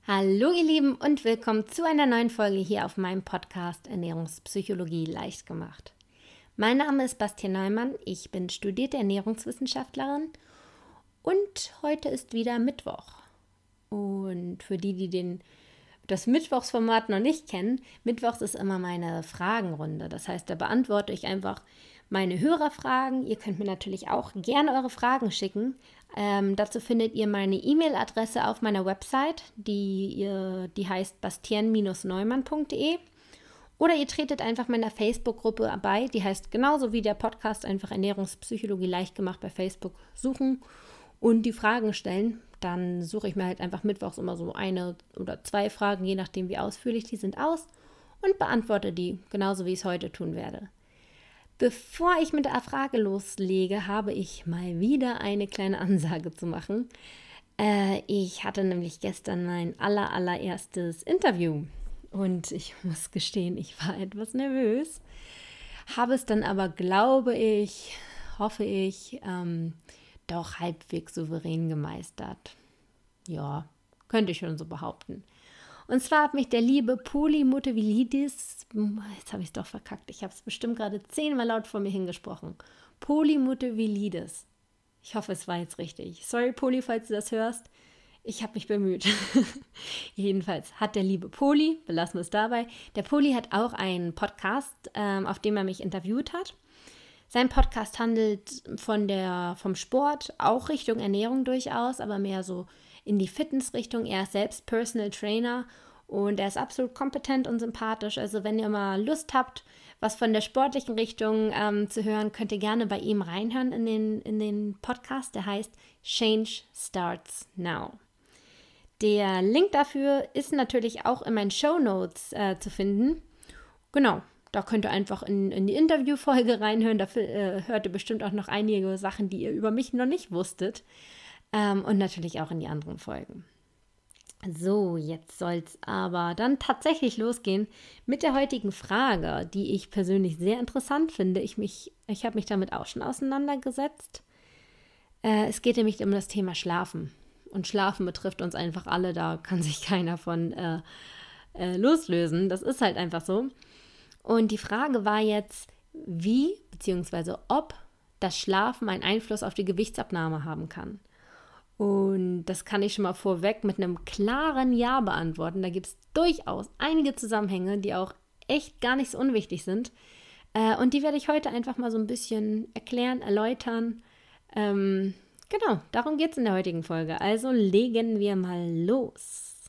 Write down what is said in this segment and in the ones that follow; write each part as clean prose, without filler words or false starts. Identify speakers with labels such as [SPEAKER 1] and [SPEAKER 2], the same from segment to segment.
[SPEAKER 1] Hallo ihr Lieben und willkommen zu einer neuen Folge hier auf meinem Podcast Ernährungspsychologie leicht gemacht. Mein Name ist Bastian Neumann, ich bin studierte Ernährungswissenschaftlerin und heute ist wieder Mittwoch. Und für die das Mittwochsformat noch nicht kennen, Mittwochs ist immer meine Fragenrunde. Das heißt, da beantworte ich einfach meine Hörerfragen. Ihr könnt mir natürlich auch gerne eure Fragen schicken. Dazu findet ihr meine E-Mail-Adresse auf meiner Website, die heißt bastian-neumann.de. Oder ihr tretet einfach meiner Facebook-Gruppe bei, die heißt genauso wie der Podcast, einfach Ernährungspsychologie leicht gemacht bei Facebook suchen und die Fragen stellen. Dann suche ich mir halt einfach mittwochs immer so 1 oder 2 Fragen, je nachdem wie ausführlich die sind, aus und beantworte die, genauso wie ich es heute tun werde. Bevor ich mit der Frage loslege, habe ich mal wieder eine kleine Ansage zu machen. Ich hatte nämlich gestern mein allererstes Interview und ich muss gestehen, ich war etwas nervös, habe es dann aber, hoffe ich, doch halbwegs souverän gemeistert. Ja, könnte ich schon so behaupten. Und zwar hat mich der liebe Polymotevilidis, jetzt habe ich es doch verkackt, ich habe es bestimmt gerade 10-mal laut vor mir hingesprochen. Polymotevilidis. Ich hoffe, es war jetzt richtig. Sorry, Poly, falls du das hörst. Ich habe mich bemüht. Jedenfalls hat der liebe Poly, belassen wir es dabei, der Poly hat auch einen Podcast, auf dem er mich interviewt hat. Sein Podcast handelt vom Sport, auch Richtung Ernährung durchaus, aber mehr so in die Fitnessrichtung. Er ist selbst Personal Trainer und er ist absolut kompetent und sympathisch. Also wenn ihr mal Lust habt, was von der sportlichen Richtung zu hören, könnt ihr gerne bei ihm reinhören in den Podcast. Der heißt Change Starts Now. Der Link dafür ist natürlich auch in meinen Shownotes zu finden. Genau. Da könnt ihr einfach in die Interviewfolge reinhören. Da hört ihr bestimmt auch noch einige Sachen, die ihr über mich noch nicht wusstet. Und natürlich auch in die anderen Folgen. So, jetzt soll es aber dann tatsächlich losgehen mit der heutigen Frage, die ich persönlich sehr interessant finde. Ich habe mich damit auch schon auseinandergesetzt. Es geht nämlich um das Thema Schlafen. Und Schlafen betrifft uns einfach alle. Da kann sich keiner von loslösen. Das ist halt einfach so. Und die Frage war jetzt, wie bzw. ob das Schlafen einen Einfluss auf die Gewichtsabnahme haben kann. Und das kann ich schon mal vorweg mit einem klaren Ja beantworten. Da gibt es durchaus einige Zusammenhänge, die auch echt gar nicht so unwichtig sind. Und die werde ich heute einfach mal so ein bisschen erklären, erläutern. Genau, darum geht es in der heutigen Folge. Also legen wir mal los.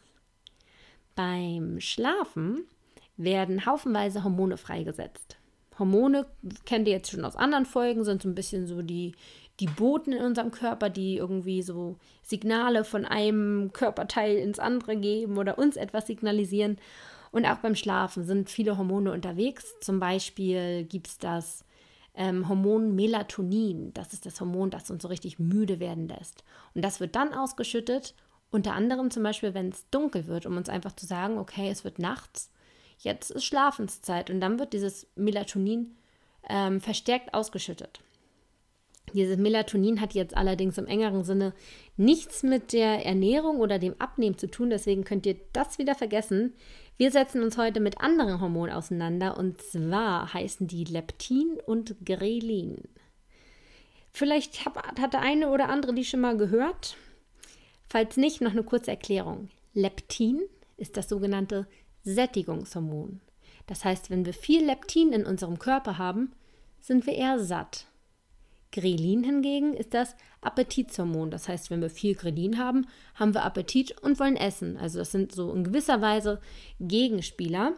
[SPEAKER 1] Beim Schlafen werden haufenweise Hormone freigesetzt. Hormone kennt ihr jetzt schon aus anderen Folgen, sind so ein bisschen so die Boten in unserem Körper, die irgendwie so Signale von einem Körperteil ins andere geben oder uns etwas signalisieren. Und auch beim Schlafen sind viele Hormone unterwegs. Zum Beispiel gibt es das Hormon Melatonin. Das ist das Hormon, das uns so richtig müde werden lässt. Und das wird dann ausgeschüttet, unter anderem zum Beispiel, wenn es dunkel wird, um uns einfach zu sagen, okay, es wird nachts. Jetzt ist Schlafenszeit und dann wird dieses Melatonin verstärkt ausgeschüttet. Dieses Melatonin hat jetzt allerdings im engeren Sinne nichts mit der Ernährung oder dem Abnehmen zu tun, deswegen könnt ihr das wieder vergessen. Wir setzen uns heute mit anderen Hormonen auseinander und zwar heißen die Leptin und Grelin. Vielleicht hat der eine oder andere die schon mal gehört. Falls nicht, noch eine kurze Erklärung. Leptin ist das sogenannte Sättigungshormon. Das heißt, wenn wir viel Leptin in unserem Körper haben, sind wir eher satt. Grelin hingegen ist das Appetitshormon. Das heißt, wenn wir viel Grelin haben, haben wir Appetit und wollen essen. Also das sind so in gewisser Weise Gegenspieler.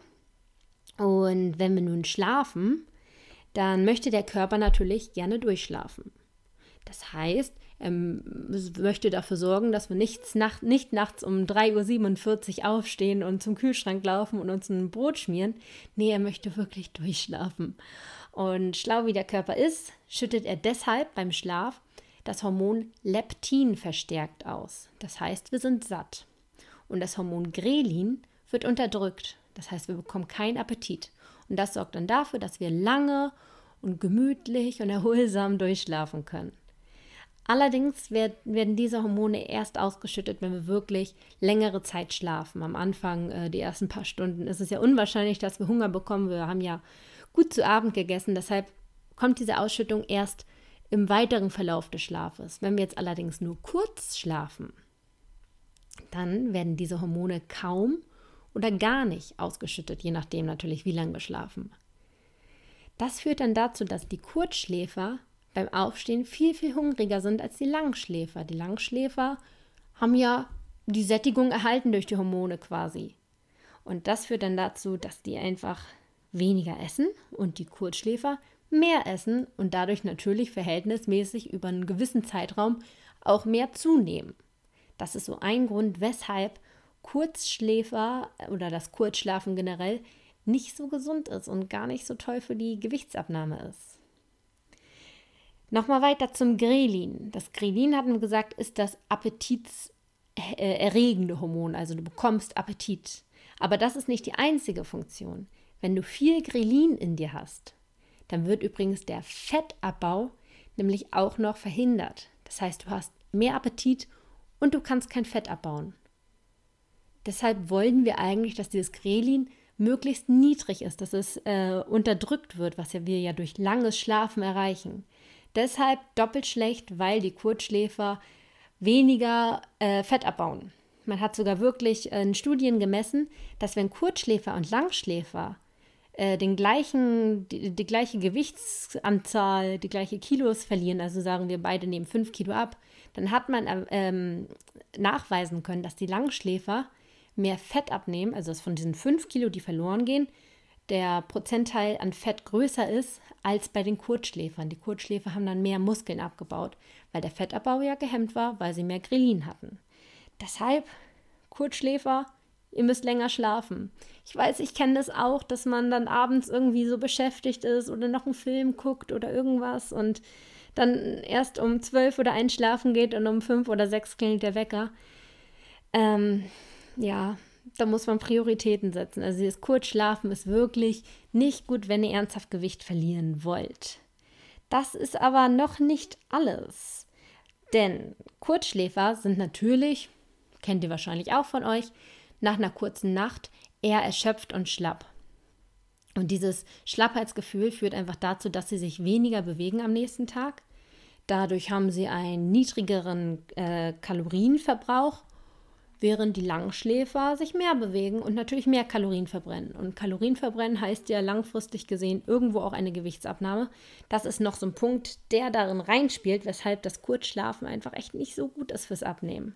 [SPEAKER 1] Und wenn wir nun schlafen, dann möchte der Körper natürlich gerne durchschlafen. Das heißt, er möchte dafür sorgen, dass wir nicht nachts um 3:47 Uhr aufstehen und zum Kühlschrank laufen und uns ein Brot schmieren. Nee, er möchte wirklich durchschlafen. Und schlau wie der Körper ist, schüttet er deshalb beim Schlaf das Hormon Leptin verstärkt aus. Das heißt, wir sind satt. Und das Hormon Grelin wird unterdrückt. Das heißt, wir bekommen keinen Appetit. Und das sorgt dann dafür, dass wir lange und gemütlich und erholsam durchschlafen können. Allerdings werden diese Hormone erst ausgeschüttet, wenn wir wirklich längere Zeit schlafen. Am Anfang, die ersten paar Stunden, ist es ja unwahrscheinlich, dass wir Hunger bekommen. Wir haben ja gut zu Abend gegessen. Deshalb kommt diese Ausschüttung erst im weiteren Verlauf des Schlafes. Wenn wir jetzt allerdings nur kurz schlafen, dann werden diese Hormone kaum oder gar nicht ausgeschüttet, je nachdem natürlich, wie lange wir schlafen. Das führt dann dazu, dass die Kurzschläfer beim Aufstehen viel, viel hungriger sind als die Langschläfer. Die Langschläfer haben ja die Sättigung erhalten durch die Hormone quasi. Und das führt dann dazu, dass die einfach weniger essen und die Kurzschläfer mehr essen und dadurch natürlich verhältnismäßig über einen gewissen Zeitraum auch mehr zunehmen. Das ist so ein Grund, weshalb Kurzschläfer oder das Kurzschlafen generell nicht so gesund ist und gar nicht so toll für die Gewichtsabnahme ist. Nochmal weiter zum Grelin. Das Grelin, hatten wir gesagt, ist das appetitserregende Hormon, also du bekommst Appetit. Aber das ist nicht die einzige Funktion. Wenn du viel Grelin in dir hast, dann wird übrigens der Fettabbau nämlich auch noch verhindert. Das heißt, du hast mehr Appetit und du kannst kein Fett abbauen. Deshalb wollen wir eigentlich, dass dieses Grelin möglichst niedrig ist, dass es unterdrückt wird, was wir ja durch langes Schlafen erreichen. Deshalb doppelt schlecht, weil die Kurzschläfer weniger Fett abbauen. Man hat sogar wirklich in Studien gemessen, dass wenn Kurzschläfer und Langschläfer die gleiche Gewichtsanzahl, die gleiche Kilos verlieren, also sagen wir beide nehmen 5 Kilo ab, dann hat man nachweisen können, dass die Langschläfer mehr Fett abnehmen, also dass von diesen 5 Kilo, die verloren gehen, der Prozentteil an Fett größer ist als bei den Kurzschläfern. Die Kurzschläfer haben dann mehr Muskeln abgebaut, weil der Fettabbau ja gehemmt war, weil sie mehr Grelin hatten. Deshalb, Kurzschläfer, ihr müsst länger schlafen. Ich weiß, ich kenne das auch, dass man dann abends irgendwie so beschäftigt ist oder noch einen Film guckt oder irgendwas und dann erst um 12 oder 1 schlafen geht und um 5 oder 6 klingelt der Wecker. Ja, da muss man Prioritäten setzen. Also das Kurzschlafen ist wirklich nicht gut, wenn ihr ernsthaft Gewicht verlieren wollt. Das ist aber noch nicht alles. Denn Kurzschläfer sind natürlich, kennt ihr wahrscheinlich auch von euch, nach einer kurzen Nacht eher erschöpft und schlapp. Und dieses Schlappheitsgefühl führt einfach dazu, dass sie sich weniger bewegen am nächsten Tag. Dadurch haben sie einen niedrigeren Kalorienverbrauch, während die Langschläfer sich mehr bewegen und natürlich mehr Kalorien verbrennen. Und Kalorien verbrennen heißt ja langfristig gesehen irgendwo auch eine Gewichtsabnahme. Das ist noch so ein Punkt, der darin reinspielt, weshalb das Kurzschlafen einfach echt nicht so gut ist fürs Abnehmen.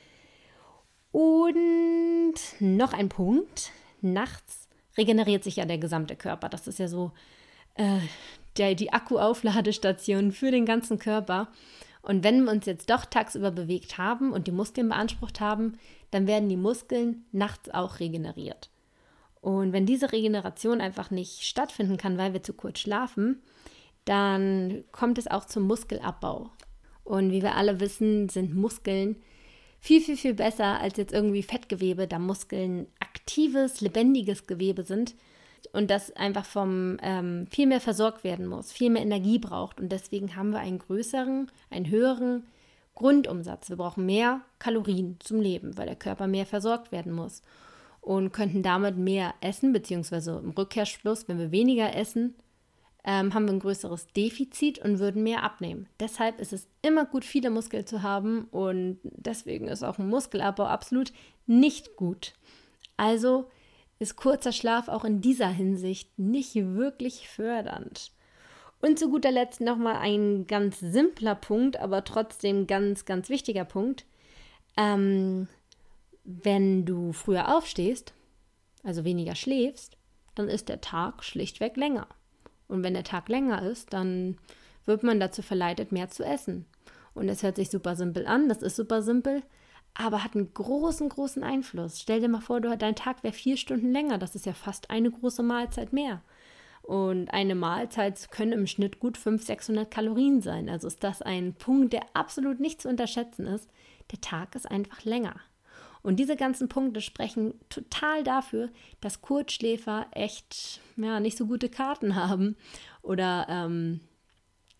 [SPEAKER 1] Und noch ein Punkt, nachts regeneriert sich ja der gesamte Körper. Das ist ja so die Akkuaufladestation für den ganzen Körper. Und wenn wir uns jetzt doch tagsüber bewegt haben und die Muskeln beansprucht haben, dann werden die Muskeln nachts auch regeneriert. Und wenn diese Regeneration einfach nicht stattfinden kann, weil wir zu kurz schlafen, dann kommt es auch zum Muskelabbau. Und wie wir alle wissen, sind Muskeln viel, viel, viel besser als jetzt irgendwie Fettgewebe, da Muskeln aktives, lebendiges Gewebe sind und das einfach vom viel mehr versorgt werden muss, viel mehr Energie braucht. Und deswegen haben wir einen höheren Grundumsatz. Wir brauchen mehr Kalorien zum Leben, weil der Körper mehr versorgt werden muss. Und könnten damit mehr essen, beziehungsweise im Rückkehrschluss, wenn wir weniger essen, haben wir ein größeres Defizit und würden mehr abnehmen. Deshalb ist es immer gut, viele Muskeln zu haben und deswegen ist auch ein Muskelabbau absolut nicht gut. Also ist kurzer Schlaf auch in dieser Hinsicht nicht wirklich fördernd. Und zu guter Letzt nochmal ein ganz simpler Punkt, aber trotzdem ganz, ganz wichtiger Punkt. Wenn du früher aufstehst, also weniger schläfst, dann ist der Tag schlichtweg länger. Und wenn der Tag länger ist, dann wird man dazu verleitet, mehr zu essen. Und es hört sich super simpel an, das ist super simpel, aber hat einen großen, großen Einfluss. Stell dir mal vor, dein Tag wäre 4 Stunden länger, das ist ja fast eine große Mahlzeit mehr. Und eine Mahlzeit können im Schnitt gut 500-600 Kalorien sein. Also ist das ein Punkt, der absolut nicht zu unterschätzen ist. Der Tag ist einfach länger. Und diese ganzen Punkte sprechen total dafür, dass Kurzschläfer echt nicht so gute Karten haben oder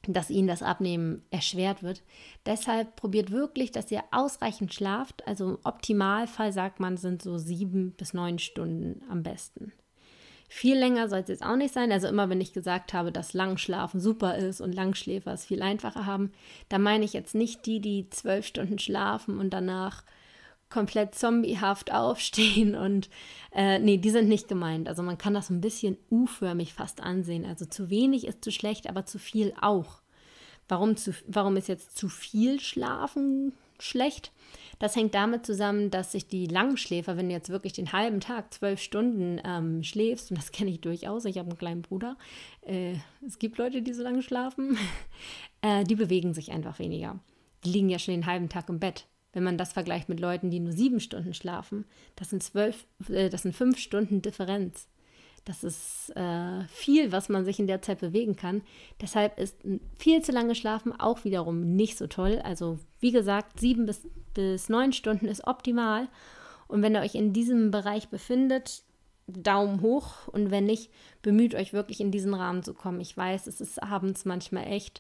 [SPEAKER 1] dass ihnen das Abnehmen erschwert wird. Deshalb probiert wirklich, dass ihr ausreichend schlaft. Also im Optimalfall sagt man, sind so 7 bis 9 Stunden am besten. Viel länger soll es jetzt auch nicht sein. Also immer, wenn ich gesagt habe, dass Langschlafen super ist und Langschläfer es viel einfacher haben, da meine ich jetzt nicht die 12 Stunden schlafen und danach komplett zombiehaft aufstehen und nee, die sind nicht gemeint. Also man kann das ein bisschen U-förmig fast ansehen. Also zu wenig ist zu schlecht, aber zu viel auch. Warum ist jetzt zu viel Schlafen schlecht? Das hängt damit zusammen, dass sich die Langschläfer, wenn du jetzt wirklich den halben Tag 12 Stunden schläfst, und das kenne ich durchaus, ich habe einen kleinen Bruder, es gibt Leute, die so lange schlafen, die bewegen sich einfach weniger. Die liegen ja schon den halben Tag im Bett. Wenn man das vergleicht mit Leuten, die nur 7 Stunden schlafen, das sind 5 Stunden Differenz. Das ist viel, was man sich in der Zeit bewegen kann. Deshalb ist viel zu lange Schlafen auch wiederum nicht so toll. Also wie gesagt, 7 bis 9 Stunden ist optimal. Und wenn ihr euch in diesem Bereich befindet, Daumen hoch. Und wenn nicht, bemüht euch wirklich in diesen Rahmen zu kommen. Ich weiß, es ist abends manchmal echt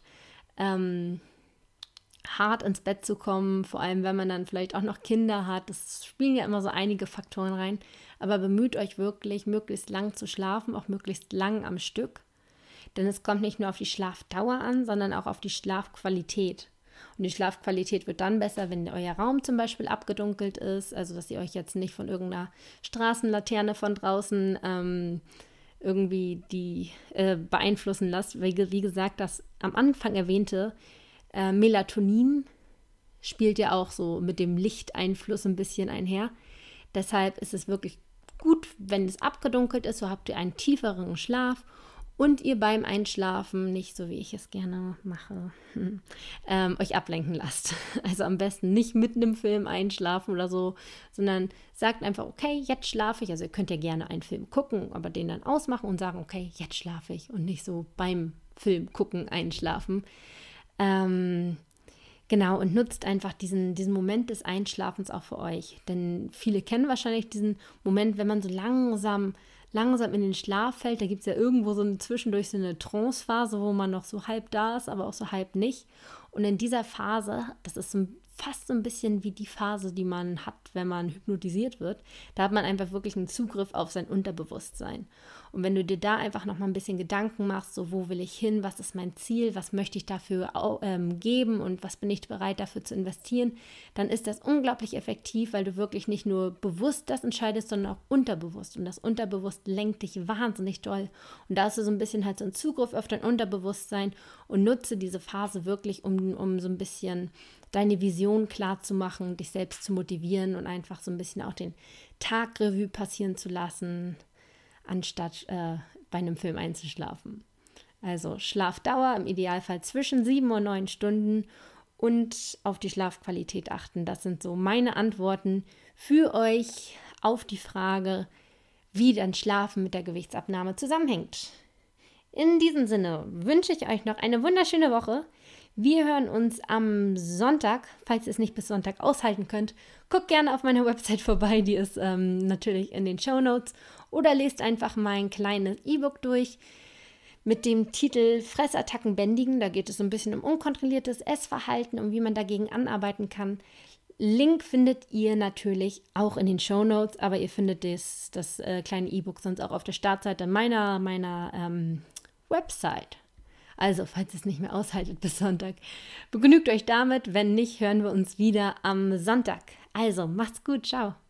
[SPEAKER 1] hart ins Bett zu kommen, vor allem wenn man dann vielleicht auch noch Kinder hat. Das spielen ja immer so einige Faktoren rein. Aber bemüht euch wirklich, möglichst lang zu schlafen, auch möglichst lang am Stück. Denn es kommt nicht nur auf die Schlafdauer an, sondern auch auf die Schlafqualität. Und die Schlafqualität wird dann besser, wenn euer Raum zum Beispiel abgedunkelt ist, also dass ihr euch jetzt nicht von irgendeiner Straßenlaterne von draußen irgendwie beeinflussen lasst. Wie gesagt, das am Anfang erwähnte Melatonin spielt ja auch so mit dem Lichteinfluss ein bisschen einher. Deshalb ist es wirklich gut, wenn es abgedunkelt ist, so habt ihr einen tieferen Schlaf und ihr beim Einschlafen nicht, so wie ich es gerne mache, euch ablenken lasst. Also am besten nicht mitten im Film einschlafen oder so, sondern sagt einfach, okay, jetzt schlafe ich. Also ihr könnt ja gerne einen Film gucken, aber den dann ausmachen und sagen, okay, jetzt schlafe ich und nicht so beim Film gucken einschlafen. Genau, und nutzt einfach diesen Moment des Einschlafens auch für euch. Denn viele kennen wahrscheinlich diesen Moment, wenn man so langsam in den Schlaf fällt. Da gibt es ja irgendwo zwischendurch so eine Trance-Phase, wo man noch so halb da ist, aber auch so halb nicht. Und in dieser Phase, das ist fast so ein bisschen wie die Phase, die man hat, wenn man hypnotisiert wird. Da hat man einfach wirklich einen Zugriff auf sein Unterbewusstsein. Und wenn du dir da einfach noch mal ein bisschen Gedanken machst, so wo will ich hin, was ist mein Ziel, was möchte ich dafür geben und was bin ich bereit dafür zu investieren, dann ist das unglaublich effektiv, weil du wirklich nicht nur bewusst das entscheidest, sondern auch unterbewusst. Und das Unterbewusst lenkt dich wahnsinnig doll. Und da hast du so ein bisschen halt so einen Zugriff auf dein Unterbewusstsein und nutze diese Phase wirklich, um so ein bisschen deine Vision klar zu machen, dich selbst zu motivieren und einfach so ein bisschen auch den Tag Revue passieren zu lassen, anstatt bei einem Film einzuschlafen. Also Schlafdauer im Idealfall zwischen 7 und 9 Stunden und auf die Schlafqualität achten. Das sind so meine Antworten für euch auf die Frage, wie dann Schlafen mit der Gewichtsabnahme zusammenhängt. In diesem Sinne wünsche ich euch noch eine wunderschöne Woche. Wir hören uns am Sonntag, falls ihr es nicht bis Sonntag aushalten könnt. Guckt gerne auf meiner Website vorbei, die ist natürlich in den Shownotes. Oder lest einfach mein kleines E-Book durch mit dem Titel Fressattacken bändigen. Da geht es so ein bisschen um unkontrolliertes Essverhalten und wie man dagegen anarbeiten kann. Link findet ihr natürlich auch in den Shownotes, aber ihr findet das kleine E-Book sonst auch auf der Startseite meiner Website. Also, falls ihr es nicht mehr aushaltet bis Sonntag, begnügt euch damit. Wenn nicht, hören wir uns wieder am Sonntag. Also, macht's gut. Ciao.